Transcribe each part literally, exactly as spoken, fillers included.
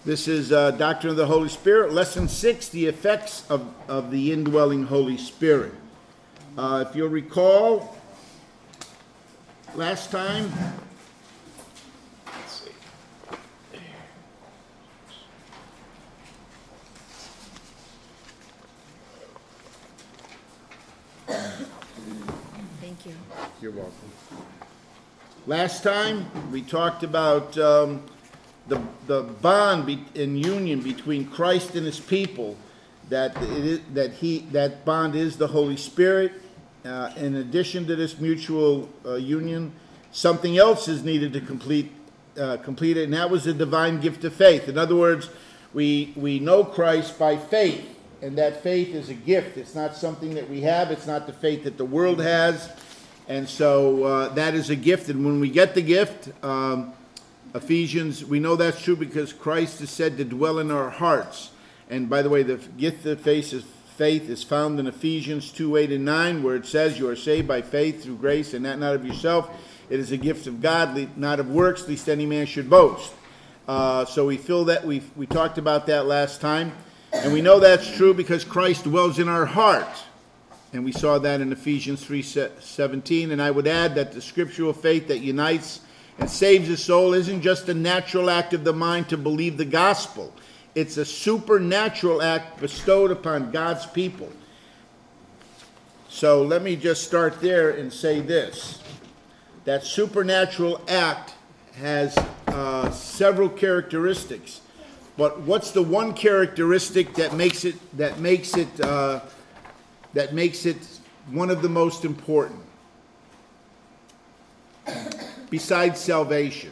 This is uh, Doctrine of the Holy Spirit, Lesson six, the effects of, of the indwelling Holy Spirit. Uh, if you'll recall, last time, let's see. Thank you. You're welcome. Last time, we talked about um, the, the bond be, and union between Christ and his people, that, it is, that, he, that bond is the Holy Spirit. Uh, in addition to this mutual uh, union, something else is needed to complete, uh, complete it, and that was the divine gift of faith. In other words, we, we know Christ by faith, and that faith is a gift. It's not something that we have. It's not the faith that the world has. And so uh, that is a gift, and when we get the gift, um, Ephesians, we know that's true because Christ is said to dwell in our hearts. And by the way, the gift of faith is, faith is found in Ephesians two, eight, and nine, where it says, you are saved by faith through grace, and that not of yourself. It is a gift of God, not of works, lest any man should boast. Uh, so we feel that, we we talked about that last time. And we know that's true because Christ dwells in our heart. And we saw that in Ephesians three seventeen. And I would add that the scriptural faith that unites and saves the soul isn't just a natural act of the mind to believe the gospel. It's a supernatural act bestowed upon God's people. So let me just start there and say this. That supernatural act has uh, several characteristics. But what's the one characteristic that makes it that makes it uh, that makes it one of the most important besides salvation?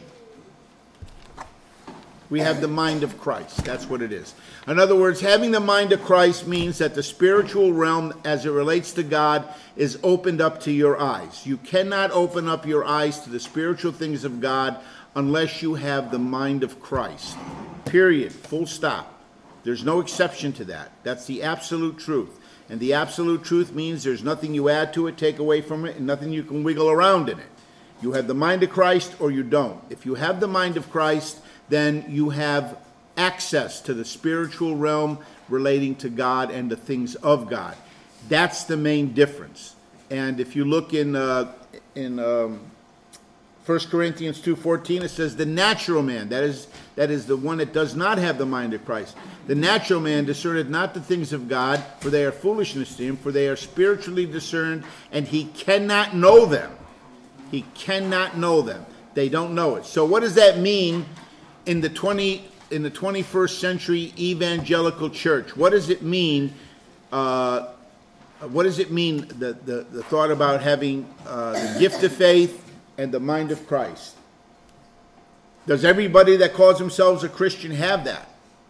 We have the mind of Christ. That's what it is. In other words, having the mind of Christ means that the spiritual realm as it relates to God is opened up to your eyes. You cannot open up your eyes to the spiritual things of God unless you have the mind of Christ. Period. Full stop. There's no exception to that. That's the absolute truth. And the absolute truth means there's nothing you add to it, take away from it, and nothing you can wiggle around in it. You have the mind of Christ or you don't. If you have the mind of Christ, then you have access to the spiritual realm relating to God and the things of God. That's the main difference. And if you look in uh, in um, First Corinthians two fourteen, it says the natural man, that is that is the one that does not have the mind of Christ. The natural man discerneth not the things of God, for they are foolishness to him, for they are spiritually discerned, and he cannot know them. He cannot know them. They don't know it. So what does that mean in the twenty in the twenty-first century evangelical church? What does it mean? Uh, what does it mean? The the, the thought about having uh, the gift of faith and the mind of Christ. Does everybody that calls themselves a Christian have that?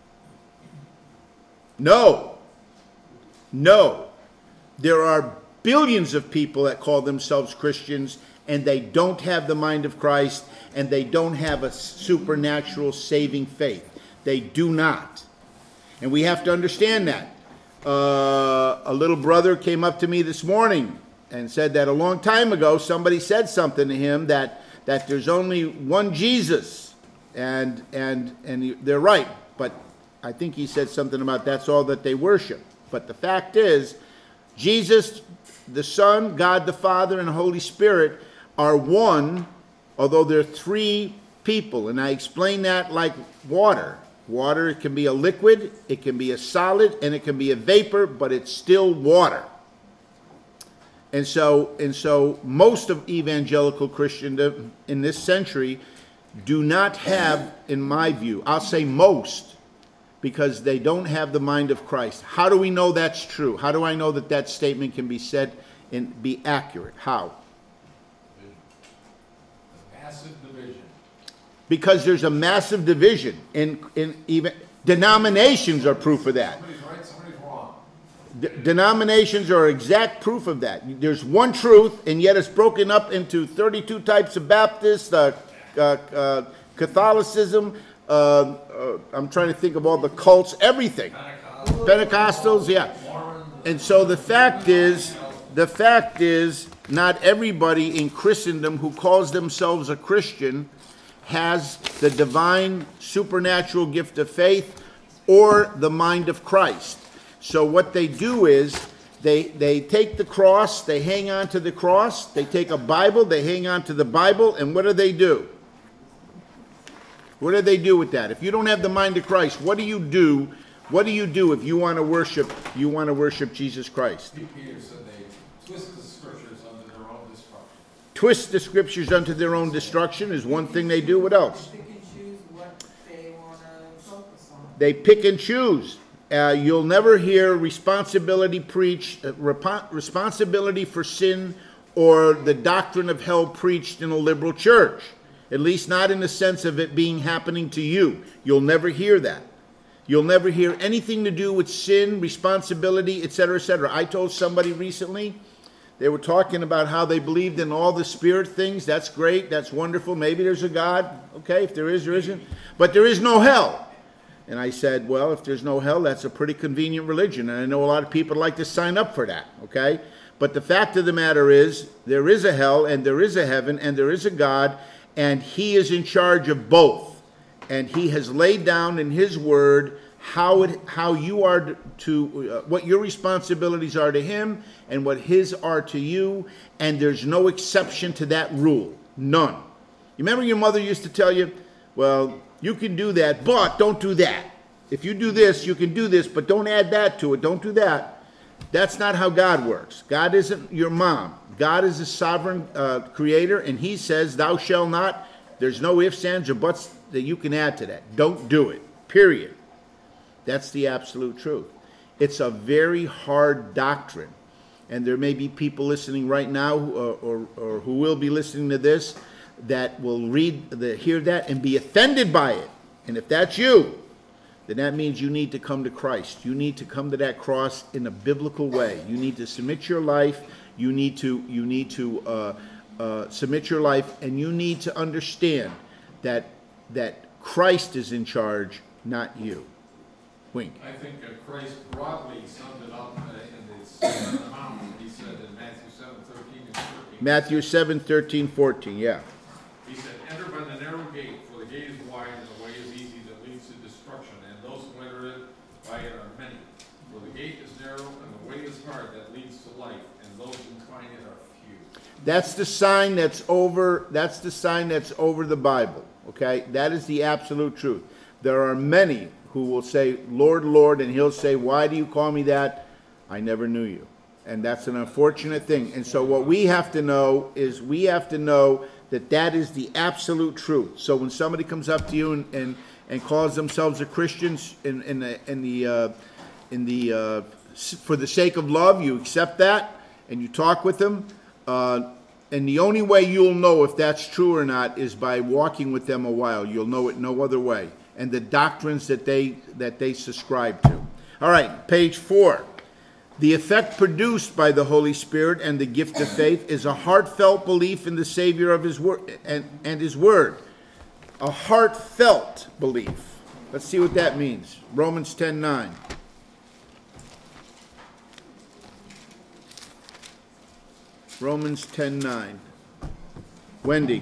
No. No. There are billions of people that call themselves Christians and they don't have the mind of Christ and they don't have a supernatural saving faith. They do not. And we have to understand that. Uh, a little brother came up to me this morning and said that a long time ago somebody said something to him that, that there's only one Jesus. And, and, and they're right. But I think he said something about that's all that they worship. But the fact is, Jesus, the Son, God the Father, and the Holy Spirit are one, although they're three people. And I explain that like water. Water, it can be a liquid, it can be a solid, and it can be a vapor, but it's still water. And so, and so most of evangelical Christendom in this century do not have, in my view, I'll say most, because they don't have the mind of Christ. How do we know that's true? How do I know that that statement can be said and be accurate? How? Massive division. Because there's a massive division in, in even denominations are proof of that. Somebody's right, somebody's wrong. D- denominations are exact proof of that. There's one truth, and yet it's broken up into thirty-two types of Baptists, uh, uh, uh, Catholicism. Uh, uh, I'm trying to think of all the cults, everything. Pentecostals, Pentecostals yeah. And so the fact is, the fact is, not everybody in Christendom who calls themselves a Christian has the divine supernatural gift of faith or the mind of Christ. So what they do is they they take the cross, they hang on to the cross, they take a Bible, they hang on to the Bible, and what do they do? What do they do with that? If you don't have the mind of Christ, what do you do? What do you do if you want to worship you want to worship Jesus Christ? Peter said they twist the scriptures under their own destruction. Twist the scriptures unto their own destruction is one thing they do. What else? Pick and choose what they want to focus on. They pick and choose. Uh, you'll never hear responsibility preached, uh, rep- responsibility for sin or the doctrine of hell preached in a liberal church. At least not in the sense of it being happening to you. You'll never hear that. You'll never hear anything to do with sin, responsibility, et cetera, et cetera. I told somebody recently, they were talking about how they believed in all the spirit things. That's great. That's wonderful. Maybe there's a God. Okay, if there is, there isn't. But there is no hell. And I said, well, if there's no hell, that's a pretty convenient religion. And I know a lot of people like to sign up for that, okay? But the fact of the matter is, there is a hell, and there is a heaven, and there is a God, and he is in charge of both. And he has laid down in his word how it, how you are to, uh, what your responsibilities are to him, and what his are to you, and there's no exception to that rule. None. You remember your mother used to tell you, well, you can do that, but don't do that. If you do this, you can do this, but don't add that to it. Don't do that. That's not how God works. God isn't your mom. God is a sovereign uh, creator, and he says, thou shalt not. There's no ifs, ands, or buts that you can add to that. Don't do it, period. That's the absolute truth. It's a very hard doctrine, and there may be people listening right now or, or, or who will be listening to this that will read, the, hear that and be offended by it. And if that's you, then that means you need to come to Christ. You need to come to that cross in a biblical way. You need to submit your life. You need to you need to uh, uh, submit your life, and you need to understand that that Christ is in charge, not you. Wink. I think uh, Christ broadly summed it up uh, in the Sermon on the Mount. He said in Matthew seven, thirteen and fourteen. Matthew seven, thirteen, fourteen, yeah. He said, enter by the narrow gate, for the gate is wide and the way is easy that leads to destruction, and those who enter it by it are many. For the gate is narrow and the way is hard that leads to life, and those who find it are few. That's the sign that's over, that's the sign that's over the Bible, okay? That is the absolute truth. There are many who will say, Lord, Lord, and he'll say, why do you call me that? I never knew you. And that's an unfortunate thing. And so what we have to know is we have to know that that is the absolute truth. So when somebody comes up to you and, and, and calls themselves a Christian in, in the, in the, uh, in the uh, for the sake of love, you accept that and you talk with them. Uh, and the only way you'll know if that's true or not is by walking with them a while. You'll know it no other way. And the doctrines that they that they subscribe to. All right, page four. The effect produced by the Holy Spirit and the gift of faith is a heartfelt belief in the Savior of His word and, and His word. A heartfelt belief. Let's see what that means. Romans ten nine. Romans ten nine. Wendy.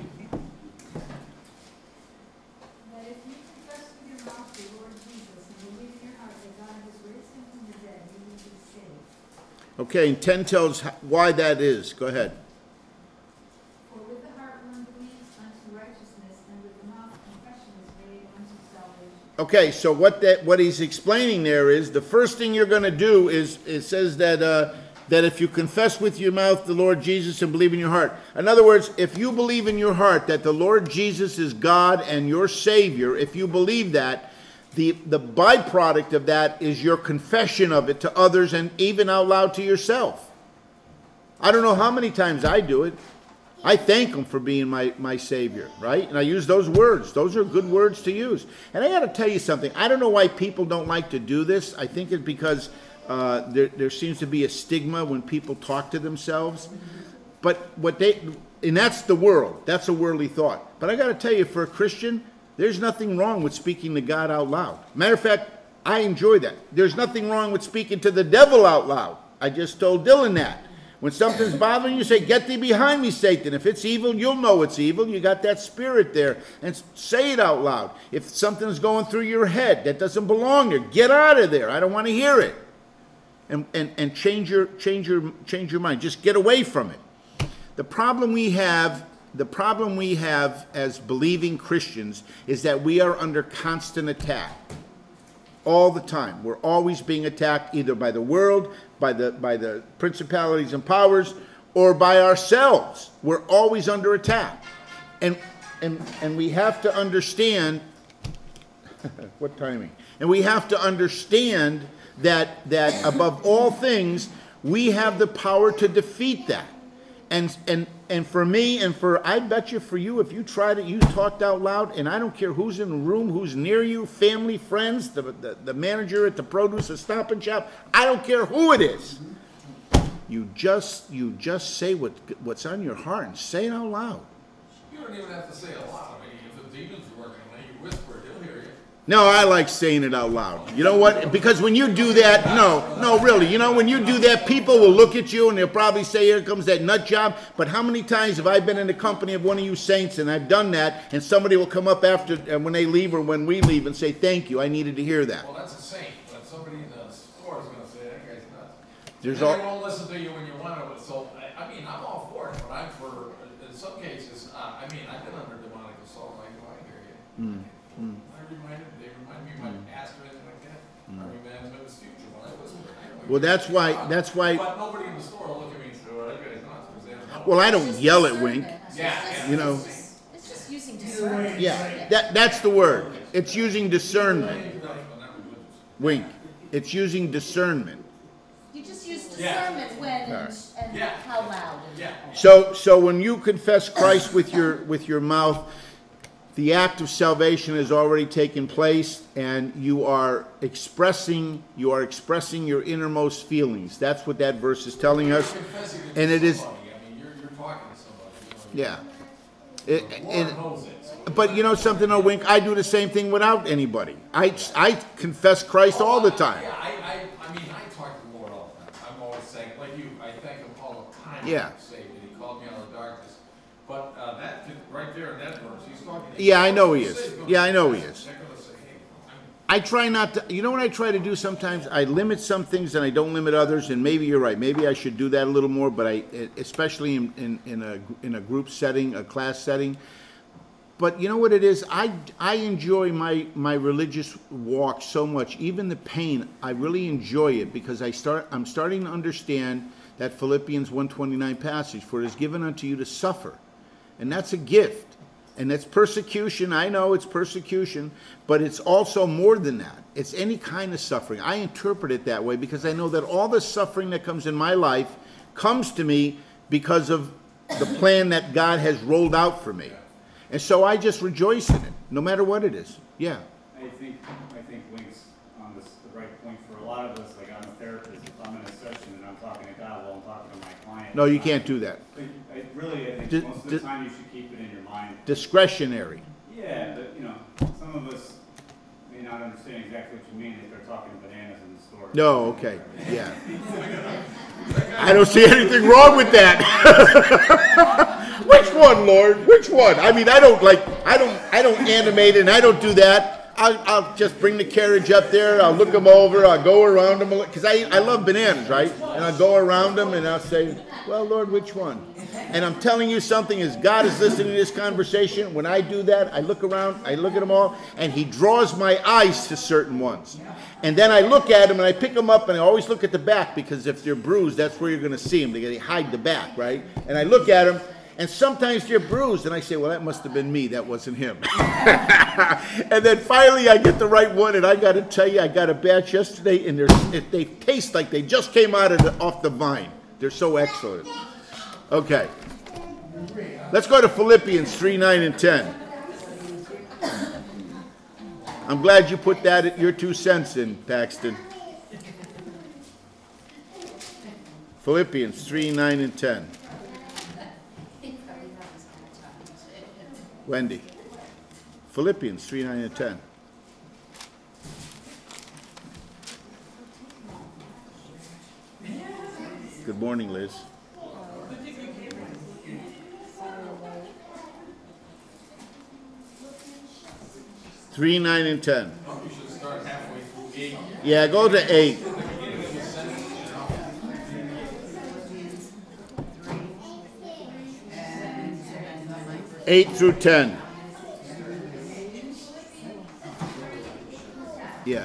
Okay, and ten tells why that is. Go ahead. For with the heart one believes unto righteousness, and with the mouth confession is made unto salvation. Okay, so what that what he's explaining there is the first thing you're going to do is it says that uh, that if you confess with your mouth the Lord Jesus and believe in your heart. In other words, if you believe in your heart that the Lord Jesus is God and your Savior, if you believe that, The, the byproduct of that is your confession of it to others and even out loud to yourself. I don't know how many times I do it. I thank Him for being my, my Savior, right? And I use those words. Those are good words to use. And I got to tell you something. I don't know why people don't like to do this. I think it's because uh, there, there seems to be a stigma when people talk to themselves. But what they, and that's the world. That's a worldly thought. But I got to tell you, for a Christian, there's nothing wrong with speaking to God out loud. Matter of fact, I enjoy that. There's nothing wrong with speaking to the devil out loud. I just told Dylan that. When something's bothering you, say, get thee behind me, Satan. If it's evil, you'll know it's evil. You got that spirit there. And say it out loud. If something's going through your head that doesn't belong there, get out of there. I don't want to hear it. And, and, and change your change your change your mind. Just get away from it. The problem we have, the problem we have as believing Christians is that we are under constant attack. All the time. We're always being attacked either by the world, by the by the principalities and powers, or by ourselves. We're always under attack. And and and we have to understand what timing. And we have to understand that that above all things, we have the power to defeat that. And and and for me, and for I bet you for you, if you tried it, you talked out loud, and I don't care who's in the room, who's near you, family, friends, the the, the manager at the produce or Stop and Shop, I don't care who it is. You just you just say what what's on your heart and say it out loud. You don't even have to say it loud. I mean, if the demon's working, when you whisper, he'll hear you. No, I like saying it out loud. You know what? Because when you do that, no, no, really, you know, when you do that, people will look at you and they'll probably say, here comes that nut job. But how many times have I been in the company of one of you saints and I've done that, and somebody will come up after, and when they leave or when we leave, and say, thank you, I needed to hear that. Well, that's a saint, but somebody in the store is going to say, that guy's nuts. There's And all, they won't listen to you when you want to. So, I, I mean, I'm all for it, but I'm for, in some cases, uh, I mean, I've been under demonic assault, I know, I hear you. Mm, mm. I reminded, they remind me of my pastor, anything like that. I reminded him of his future when I was there. I know Well, he- that's why, that's why, But nobody in the store will look at me and say, well, that guy's nuts, because they don't know. well, I don't yell at Wink. Yeah. You know. It's just using discernment. Yeah, that, that's the word. It's using discernment. Wink. It's using discernment. You just use Yeah. discernment when and, Alright. and Yeah. how loud. And, Yeah. So, so when you confess Christ with your with your mouth, the act of salvation has already taken place, and you are expressing you are expressing your innermost feelings. That's what that verse is telling us, Confessing it and to it is somebody. I mean, you're, you're talking to somebody. You know, yeah. It, The Lord it, knows it. So. but you know something, though, Wink. I do the same thing without anybody. I I confess Christ all the time. Yeah, I, I, I mean, I talk to the Lord all the time. I'm always saying, like you, I thank Him all the time. Yeah. For saved me. He called me out of darkness. But uh, that right there in that verse, He's talking. To Yeah, I know He He's is. gonna- Yeah, I know He is. They're gonna say, hey, I'm I try not to, you know what I try to do sometimes? I limit some things and I don't limit others, and maybe you're right. Maybe I should do that a little more, but I, especially in, in, in a, in a group setting, a class setting. But you know what it is? I, I enjoy my, my religious walk so much, even the pain, I really enjoy it because I start, I'm starting to understand that Philippians one twenty-nine passage, for it is given unto you to suffer. And that's a gift. And it's persecution. I know it's persecution, but it's also more than that. It's any kind of suffering. I interpret it that way because I know that all the suffering that comes in my life comes to me because of the plan that God has rolled out for me. And so I just rejoice in it, no matter what it is. Yeah. I think, I think Wink's on this, the right point for a lot of us. Like, I'm a therapist. If I'm in a session and I'm talking to God while I'm talking to my client. No, you can't do that. But I really, I think D- most of d- the time you should keep it in your mind. Discretionary. Yeah, but, you know, some of us may not understand exactly what you mean if they're talking bananas in the store. No, okay. Yeah. I don't see anything wrong with that. Which one, Lord? Which one? I mean, I don't like, I don't, I don't animate and I don't do that. I'll, I'll just bring the carriage up there. I'll look them over. I'll go around them because I, I love bananas, right? And I'll go around them and I'll say, well, Lord, which one? And I'm telling you something, as God is listening to this conversation, when I do that, I look around, I look at them all, and He draws my eyes to certain ones. And then I look at them and I pick them up and I always look at the back because if they're bruised, that's where you're going to see them. They hide the back, right? And I look at them. And sometimes they're bruised, and I say, well, that must have been me. That wasn't him. And then finally I get the right one, and I got to tell you, I got a batch yesterday, and they're, they taste like they just came out of the, off the vine. They're so excellent. Okay. Let's go to Philippians three, nine, and ten. I'm glad you put that at your two cents in, Paxton. Philippians three, nine, and ten. Wendy. Philippians three, nine, and ten. Good morning, Liz. three, nine, and ten. Oh, you should start halfway through eight. Yeah, go to eight. At the beginning of the sentence, you know. Eight through ten. Yeah.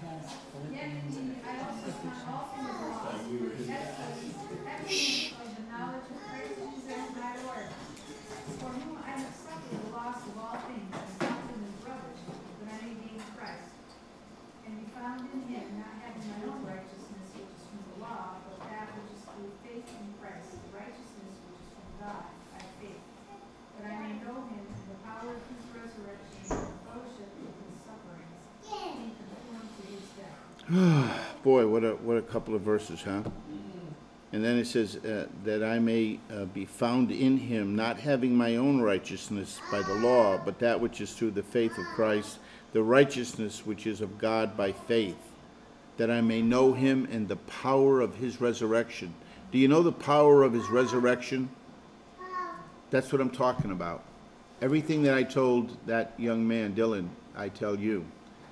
Shh. Of the knowledge of Christ Jesus my Lord, for whom I have suffered the loss of all things, and count them as rubbish, that I may gain Christ, and be found in him, not having my own righteousness which is from the law, but that which is through faith in Christ, the righteousness which is from God by faith, that I may know him in the power of his resurrection, and the fellowship of his sufferings, being conformed to his death. Boy, what a what a couple of verses, huh? And then it says uh, that I may uh, be found in him, not having my own righteousness by the law, but that which is through the faith of Christ, the righteousness which is of God by faith, that I may know him and the power of his resurrection. Do you know the power of his resurrection? That's what I'm talking about. Everything that I told that young man, Dylan, I tell you.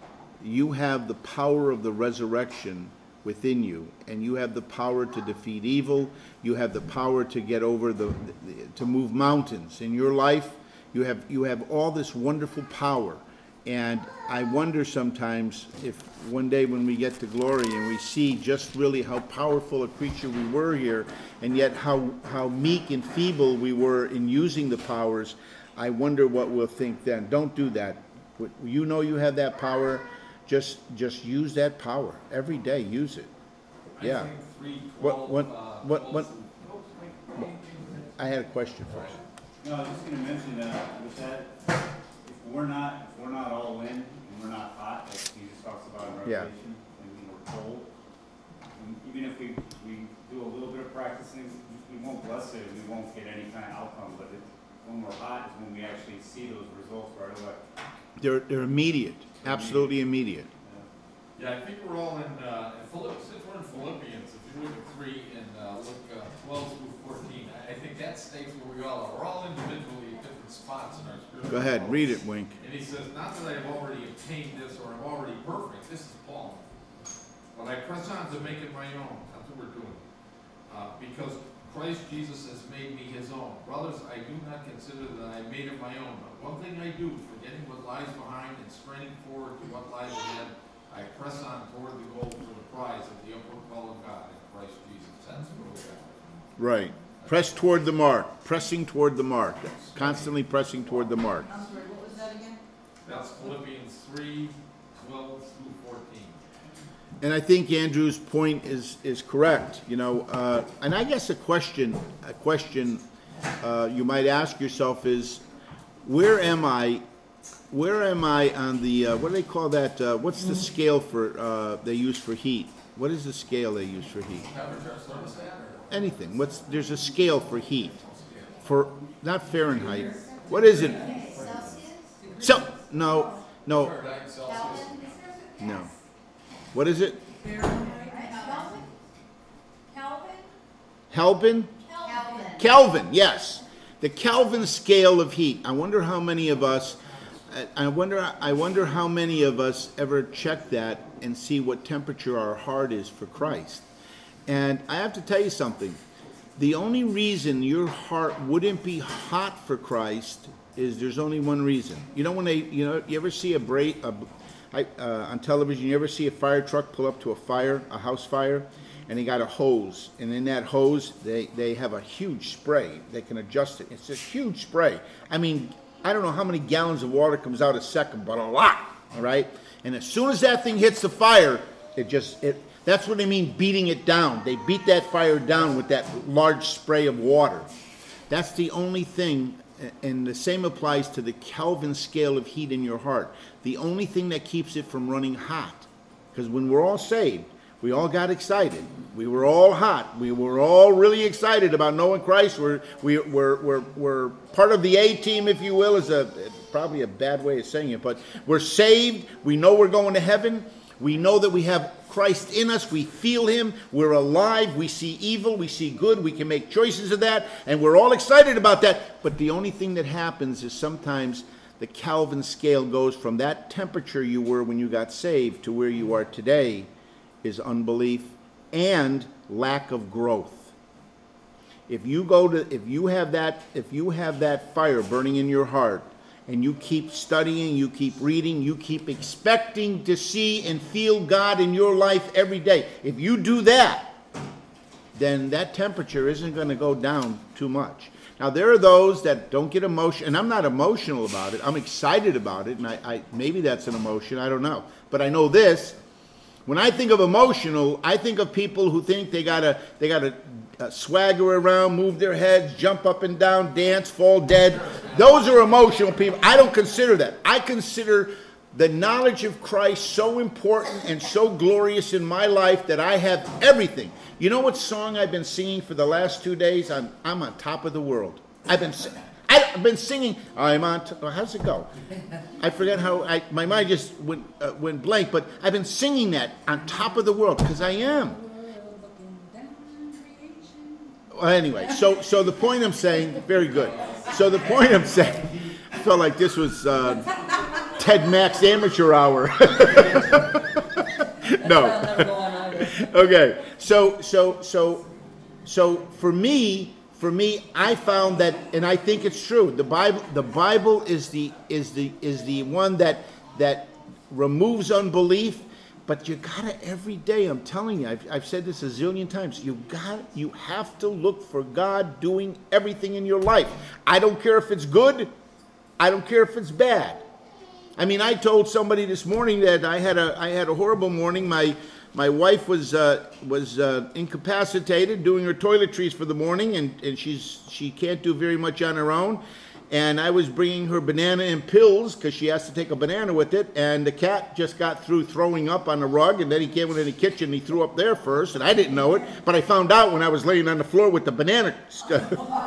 You have the power of the resurrection within you, and you have the power to defeat evil. You have the power to get over the, the to move mountains in your life. You have you have all this wonderful power, and I wonder sometimes if one day when we get to glory and we see just really how powerful a creature we were here, and yet how how meek and feeble we were in using the powers, I wonder what we'll think then. Don't do that. You know you have that power. Just just use that power every day. Use it. Yeah. I think three, What twelve, what uh, what what? twelve, I had a question first. No, I was just gonna mention that with that, if we're not, if we're not all in and we're not hot, like Jesus talks about in Yeah. Revelation, and we're cold, and even if we, we do a little bit of practicing, we won't bless it, we won't get any kind of outcome, but it, when we're hot is when we actually see those results right away. They're they're immediate. Absolutely immediate. Yeah, I think we're all in, uh, in Philippians, since we're in Philippians, if you look at three and, uh, look, uh, twelve through fourteen, I, I think that states where we all are. We're all individually at different spots in our spiritual Go ahead, growth. read it, Wink. And he says, not that I have already obtained this or I'm already perfect, this is Paul, but I press on to make it my own. That's what we're doing. Uh, because Christ Jesus has made me his own. Brothers, I do not consider that I made it my own, but one thing I do, forgetting what lies behind and straining forward to what lies ahead, I press on toward the goal for the prize of the upward call of God in Christ Jesus. That's what we got. Right. Press toward the mark. Pressing toward the mark. Constantly pressing toward the mark. I'm sorry, what was that again? That's Philippians three, twelve through fourteen. And I think Andrew's point is is correct. You know, uh, and I guess a question a question uh, you might ask yourself is, where am I? Where am I on the uh, what do they call that? Uh, what's the scale for uh, they use for heat? What is the scale they use for heat? Temperature thermostat or? Anything. What's there's a scale for heat, for not Fahrenheit. What is it? So no, no, Fahrenheit, Celsius. no. What is it? Calvin? Kelvin? Calvin. Kelvin, yes. The Kelvin scale of heat. I wonder how many of us I wonder I wonder how many of us ever check that and see what temperature our heart is for Christ. And I have to tell you something. The only reason your heart wouldn't be hot for Christ is there's only one reason. You know when they you know you ever see a break a, I, uh, on television, you ever see a fire truck pull up to a fire, a house fire, and they got a hose, and in that hose, they, they have a huge spray. They can adjust it. It's a huge spray. I mean, I don't know how many gallons of water comes out a second, but a lot, all right? And as soon as that thing hits the fire, it just, it. That's what they mean beating it down. They beat that fire down with that large spray of water. That's the only thing. And the same applies to the Kelvin scale of heat in your heart. The only thing that keeps it from running hot, because when we're all saved, we all got excited. We were all hot. We were all really excited about knowing Christ. We're, we, we're, we're, we're part of the A-team, if you will, is a probably a bad way of saying it, but we're saved. We know we're going to heaven. We know that we have Christ in us. We feel him. We're alive. We see evil. We see good. We can make choices of that. And we're all excited about that. But the only thing that happens is sometimes the Kelvin scale goes from that temperature you were when you got saved to where you are today is unbelief and lack of growth. If you go to, if you have that, if you have that fire burning in your heart, and you keep studying, you keep reading, you keep expecting to see and feel God in your life every day, if you do that, then that temperature isn't going to go down too much. Now, there are those that don't get emotional, and I'm not emotional about it. I'm excited about it, and I, I maybe that's an emotion, I don't know. But I know this. When I think of emotional, I think of people who think they gotta they gotta uh, swagger around, move their heads, jump up and down, dance, fall dead. Those are emotional people. I don't consider that. I consider the knowledge of Christ so important and so glorious in my life that I have everything. You know what song I've been singing for the last two days? I'm I'm on top of the world. I've been I've been singing. I'm on. T- how's it go? I forget how. I my mind just went uh, went blank. But I've been singing that on top of the world because I am. Well, anyway, so so the point I'm saying, very good. So the point I'm saying, I felt like this was uh, Ted Mack's amateur hour. No. Okay. So so so so for me. For me, I found that, and I think it's true. The Bible, the Bible is the is the is the one that that removes unbelief. But you gotta every day. I'm telling you, I've, I've said this a zillion times. You got, you have to look for God doing everything in your life. I don't care if it's good. I don't care if it's bad. I mean, I told somebody this morning that I had a I had a horrible morning. My My wife was uh, was uh, incapacitated doing her toiletries for the morning, and, and she's she can't do very much on her own. And I was bringing her banana and pills because she has to take a banana with it. And the cat just got through throwing up on the rug, and then he came into the kitchen and he threw up there first, and I didn't know it, but I found out when I was laying on the floor with the banana stuff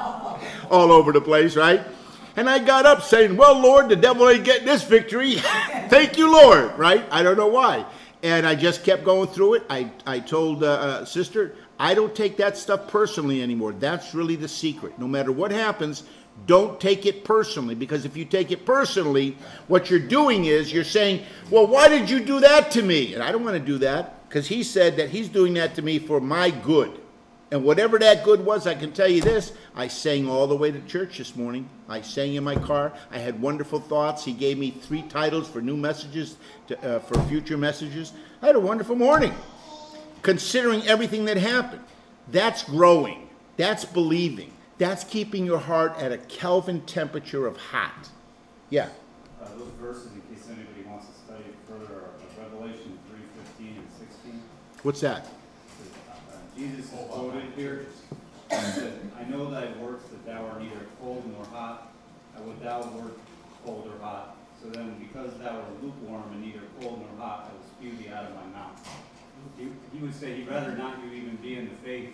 all over the place, right? And I got up saying, "Well, Lord, the devil ain't getting this victory. Thank you, Lord," right? I don't know why. And I just kept going through it. I, I told uh, uh, sister, I don't take that stuff personally anymore. That's really the secret. No matter what happens, don't take it personally. Because if you take it personally, what you're doing is you're saying, well, why did you do that to me? And I don't want to do that because he said that he's doing that to me for my good. And whatever that good was, I can tell you this, I sang all the way to church this morning. I sang in my car. I had wonderful thoughts. He gave me three titles for new messages, to, uh, for future messages. I had a wonderful morning, considering everything that happened. That's growing. That's believing. That's keeping your heart at a Kelvin temperature of hot. Yeah. Uh, those verses, in case anybody wants to study it further, are Revelation three fifteen and sixteen. What's that? Jesus is quoted here. He said, I know thy works, that thou art neither cold nor hot. I would thou wert cold or hot. So then, because thou art lukewarm and neither cold nor hot, I will spew thee out of my mouth. He, he would say he'd rather not you even be in the faith,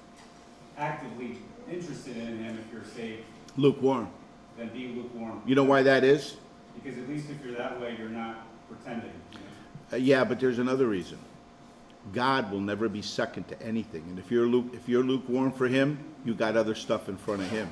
actively interested in him if you're saved, Lukewarm. than be lukewarm. You know why that is? Because at least if you're that way, you're not pretending. You know? Uh, yeah, but there's another reason. God will never be second to anything. And if you're luke, if you're lukewarm for him, you got other stuff in front of him.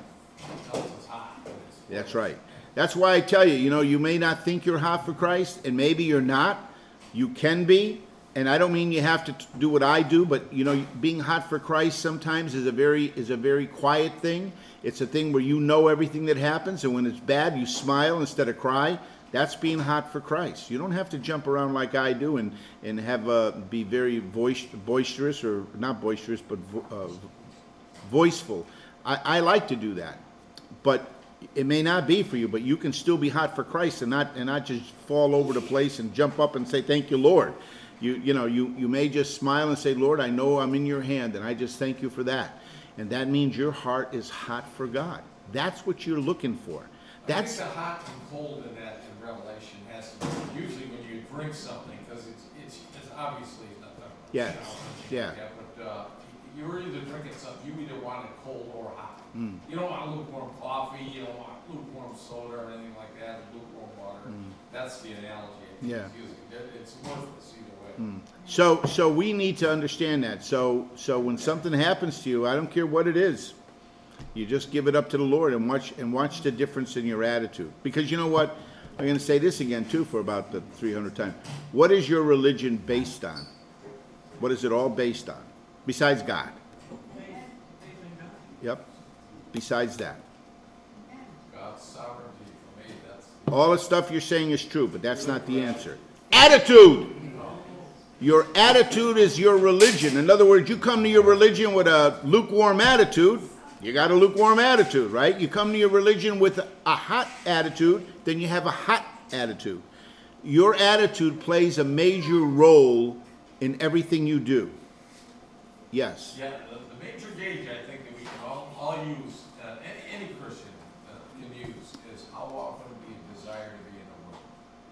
That's right. That's why I tell you, you know, you may not think you're hot for Christ, and maybe you're not. You can be. And I don't mean you have to do what I do, but, you know, being hot for Christ sometimes is a very is a very quiet thing. It's a thing where you know everything that happens, and when it's bad, you smile instead of cry. That's being hot for Christ. You don't have to jump around like I do and, and have uh, be very voice, boisterous, or not boisterous, but vo uh, voiceful. I, I like to do that. But it may not be for you, but you can still be hot for Christ and not and not just fall over the place and jump up and say, thank you, Lord. You, you know, you, you may just smile and say, Lord, I know I'm in your hand, and I just thank you for that. And that means your heart is hot for God. That's what you're looking for. That's I think the hot and cold in that in Revelation has to do usually when you drink something, because it's, it's it's obviously not the Yeah. Yeah. like that, but uh, you're either drinking something, you either want it cold or hot. Mm. You don't want lukewarm coffee, you don't want lukewarm soda or anything like that, or lukewarm water. Mm. That's the analogy I Yeah. think it's using. It- It's worthless either way. Mm. So so we need to understand that. So so when something happens to you, I don't care what it is, you just give it up to the Lord and watch and watch the difference in your attitude. Because you know what? I'm going to say this again, too, for about the three hundredth time. What is your religion based on? What is it all based on? Besides God. Yep. Besides that. God's sovereignty for me, that's, All the stuff you're saying is true, but that's not the answer. Attitude! Your attitude is your religion. In other words, you come to your religion with a lukewarm attitude, you got a lukewarm attitude, right? You come to your religion with a hot attitude, then you have a hot attitude. Your attitude plays a major role in everything you do. Yes. yeah, the, the major gauge I think that we can all, all use, uh, any, any Christian uh, can use, is how often we desire to be in the Word.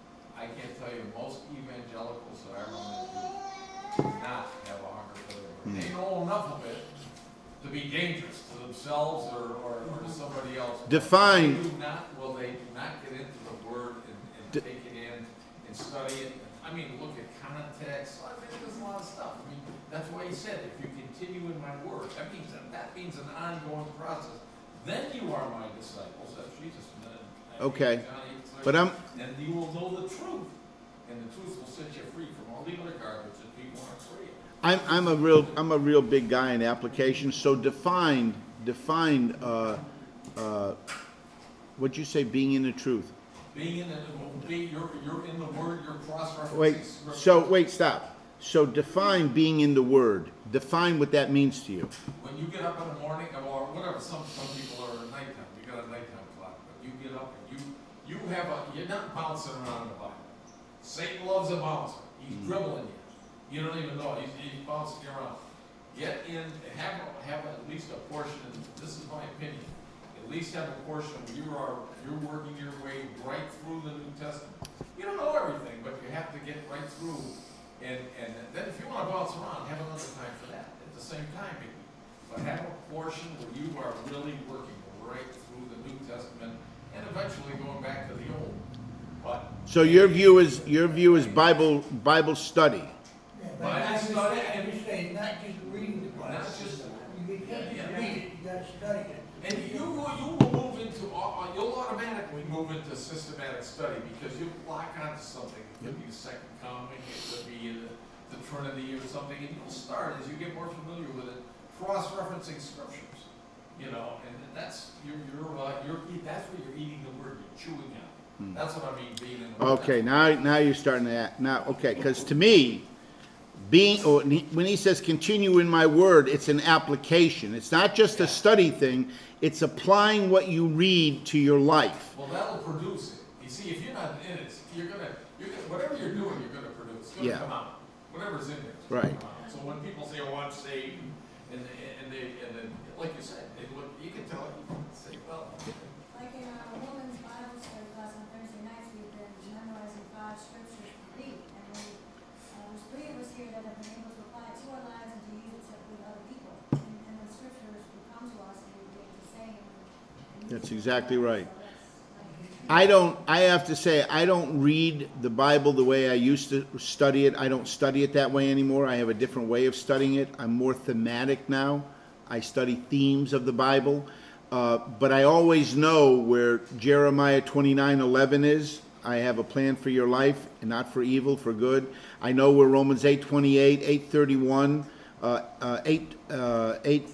I can't tell you, most evangelicals that I run into do not have a hunger for the Word. They know enough of it to be dangerous to themselves or, or, or to somebody else. Define- They do not, will they do not get into the Word and, and De- take it in and study it. I mean, look at context, I mean, there's a lot of stuff. I mean, that's why he said, if you continue in my word, that means, that means an ongoing process. Then you are my disciples, that's Jesus. And then, I think Okay. John eight, But I'm, then you will know the truth, and the truth will set you free from all the other garbage that people aren't free of. I'm, I'm a real, I'm a real big guy in application, so define, define, uh, uh, what'd you say, being in the truth? Being in the, be, you're, you're in the word, you're cross-referencing. Wait, scripture. so, wait, stop. So define being in the Word. Define what that means to you. When you get up in the morning, or whatever, some, some people are at nighttime, you got a nighttime clock, but you get up and you, you have a, you're not bouncing around in the Bible. Satan loves a bouncer, he's dribbling you. You don't even know, he's, he's bouncing you around. Get in, have, a- have at least a portion, and this is my opinion, at least have a portion where you are, you're working your way right through the New Testament. You don't know everything, but you have to get right through. And, and then if you want to bounce around, have another time for that at the same time, maybe. But have a portion where you are really working right through the New Testament and eventually going back to the Old. But So your view is, your view is Bible, Bible study. Yeah, but Bible I just study say, I and- just say, not just reading the Bible. Not just- You can't just read it, you gotta study it. and you will, you will move into, au- au- you'll automatically move into systematic study because you'll lock onto something. It could be the second coming, it could be the, the Trinity or something, and you'll start as you get more familiar with it, cross-referencing scriptures. You know, and that's you're you're uh, you're that's where you're eating the word, you're chewing on. That's what I mean being in the word. Okay, now, now you're starting to act, now, okay, because to me, being, or when he says continue in my word, it's an application. It's not just a study thing, it's applying what you read to your life. Well, that'll produce it. You see, if you're not in it, you're gonna, you're gonna, whatever you're doing, you're gonna produce. It's gonna Yeah. come out. Whatever's in there. is gonna Right. come out. So when people say, "Oh, I'm saved," and and they and then, like you said, they look, you can tell. You can say, "Well, Like in our women's Bible study class on Thursday nights, we've been memorizing five scriptures to read. And we, uh, there's three of us here that have been able to apply it to our lives and to use it with other people. And, and the scriptures will come to us and we'll be able to say them. and use That's them. exactly right. So that's, like, I don't, I have to say, I don't read the Bible the way I used to study it. I don't study it that way anymore. I have a different way of studying it. I'm more thematic now. I study themes of the Bible. Uh, but I always know where Jeremiah twenty-nine eleven is. I have a plan for your life, and not for evil, for good. I know where Romans eight twenty-eight, eight thirty-one, uh, uh, eight, uh, eight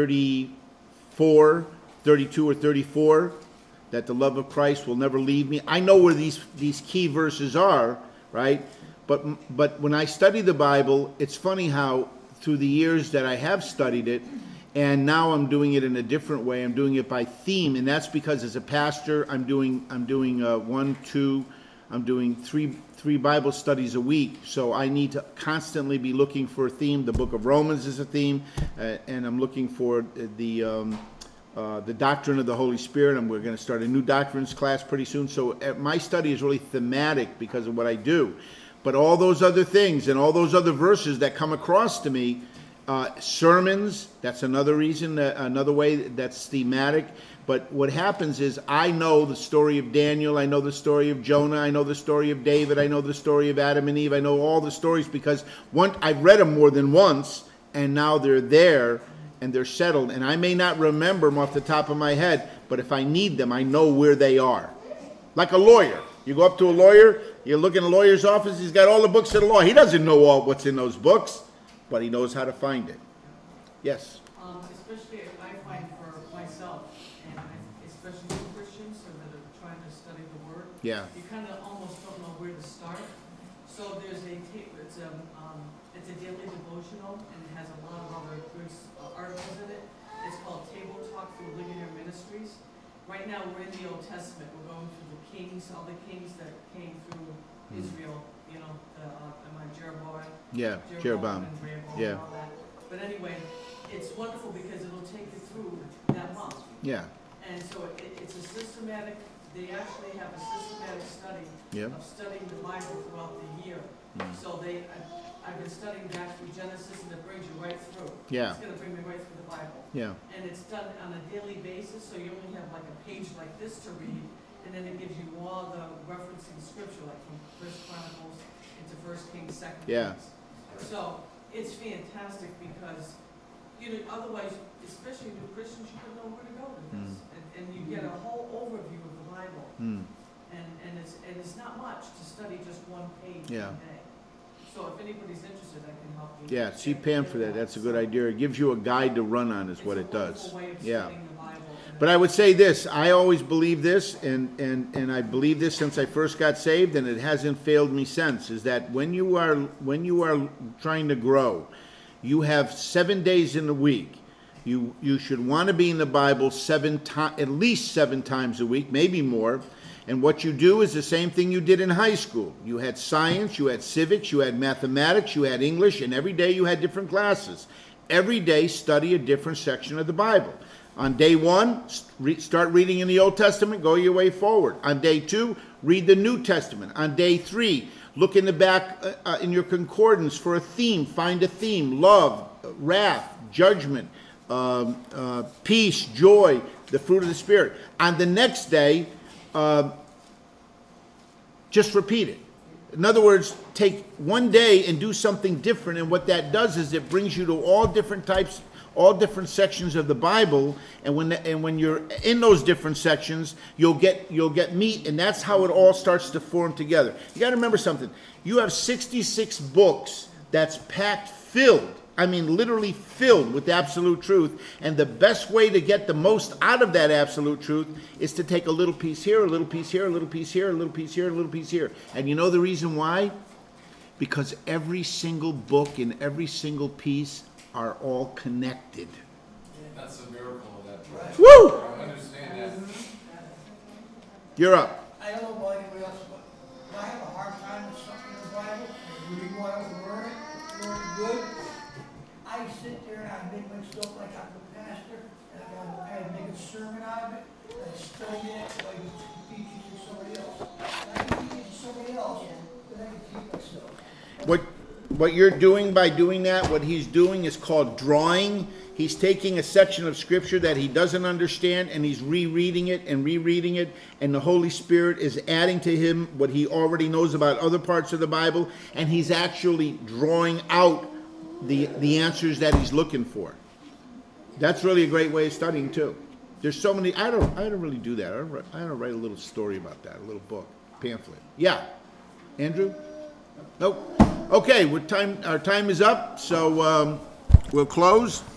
thirty-four, thirty-two or thirty-four, that the love of Christ will never leave me. I know where these, these key verses are, right? But, but when I study the Bible, it's funny how through the years that I have studied it, and now I'm doing it in a different way. I'm doing it by theme, and that's because as a pastor, I'm doing I'm doing uh, one, two, I'm doing three three Bible studies a week. So I need to constantly be looking for a theme. The Book of Romans is a theme, uh, and I'm looking for the um, uh, the doctrine of the Holy Spirit. And we're going to start a new doctrines class pretty soon. So uh, my study is really thematic because of what I do. But all those other things and all those other verses that come across to me. Uh, sermons, that's another reason, uh, another way that's thematic. But what happens is I know the story of Daniel, I know the story of Jonah, I know the story of David, I know the story of Adam and Eve, I know all the stories because one, I've read them more than once, and now they're there and they're settled. And I may not remember them off the top of my head, but if I need them, I know where they are. Like a lawyer. You go up to a lawyer, you look in a lawyer's office, he's got all the books of the law. He doesn't know all what's in those books, but he knows how to find it. Yes? Um, especially I find for myself, and I- especially for Christians or that are trying to study the Word, Yeah. you kind of almost don't know where to start. So there's a tape, it's a, um, it's a daily devotional, and it has a lot of other good uh, articles in it. It's called Table Talk through Ligonier Ministries. Right now, we're in the Old Testament. We're going through the kings, all the kings that came through Israel, you know, the, uh, am I Jeroboam? Yeah, Jeroboam. and Rehoboam Yeah. and all that. But anyway, it's wonderful because it'll take you through that month. Yeah. And so it, it's a systematic, they actually have a systematic study Yeah. of studying the Bible throughout the year. Mm. So they, I've, I've been studying back through Genesis, and it brings you right through. Yeah. It's gonna bring me right through the Bible. Yeah. And it's done on a daily basis, so you only have like a page like this to read, and then it gives you all the referencing scripture, like from First Chronicles into First Kings, Second Yeah. Kings. So it's fantastic because, you know, otherwise, especially new Christians, you don't know where to go with this. And, and you get a whole overview of the Bible. Mm. And, and it's, and it's not much to study just one page Yeah. a day. So if anybody's interested, I can help you. Yeah, see Pam for that. That's a good idea. It gives you a guide to run on is what it does. It's a wonderful way of Yeah. studying the Bible. and But I would say this, I always believe this, and, and, and I believe this since I first got saved, and it hasn't failed me since, is that when you are, when you are trying to grow, you have seven days in a week. You, you should want to be in the Bible seven times, at least seven times a week, maybe more. And what you do is the same thing you did in high school. You had science, you had civics, you had mathematics, you had English, and every day you had different classes. Every day study a different section of the Bible. On day one, start reading in the Old Testament, go your way forward. On day two, read the New Testament. On day three, look in the back uh, uh, in your concordance for a theme. Find a theme: love, wrath, judgment, um, uh, peace, joy, the fruit of the Spirit. On the next day, uh, just repeat it. In other words, take one day and do something different, and what that does is it brings you to all different types, all different sections of the Bible, and when the, and when you're in those different sections, you'll get you'll get meat, and that's how it all starts to form together. You got to remember something. You have sixty-six books that's packed, filled. I mean, literally filled with absolute truth. And the best way to get the most out of that absolute truth is to take a little piece here, a little piece here, a little piece here, a little piece here, a little piece here. And you know the reason why? Because every single book and every single piece are all connected. That's the miracle of that. Woo! I understand that. You're up. I don't know about anybody else, but I have a hard time with something in the Bible, and we want to learn it, learn it good. I sit there and I make myself like I'm the pastor, and I kind of make a sermon out of it, and I study it, like I teach it to somebody else. And I can teach it to somebody else, but I can teach myself. What what you're doing by doing that, what he's doing is called drawing. He's taking a section of scripture that he doesn't understand, and he's rereading it and rereading it, and the Holy Spirit is adding to him what he already knows about other parts of the Bible, and he's actually drawing out the the answers that he's looking for. That's really a great way of studying too. There's so many. I don't. I don't really do that. I don't, write, I don't write a little story about that. A little book, pamphlet. Yeah, Andrew. Nope. Okay. We're time. Our time is up. So um, we'll close.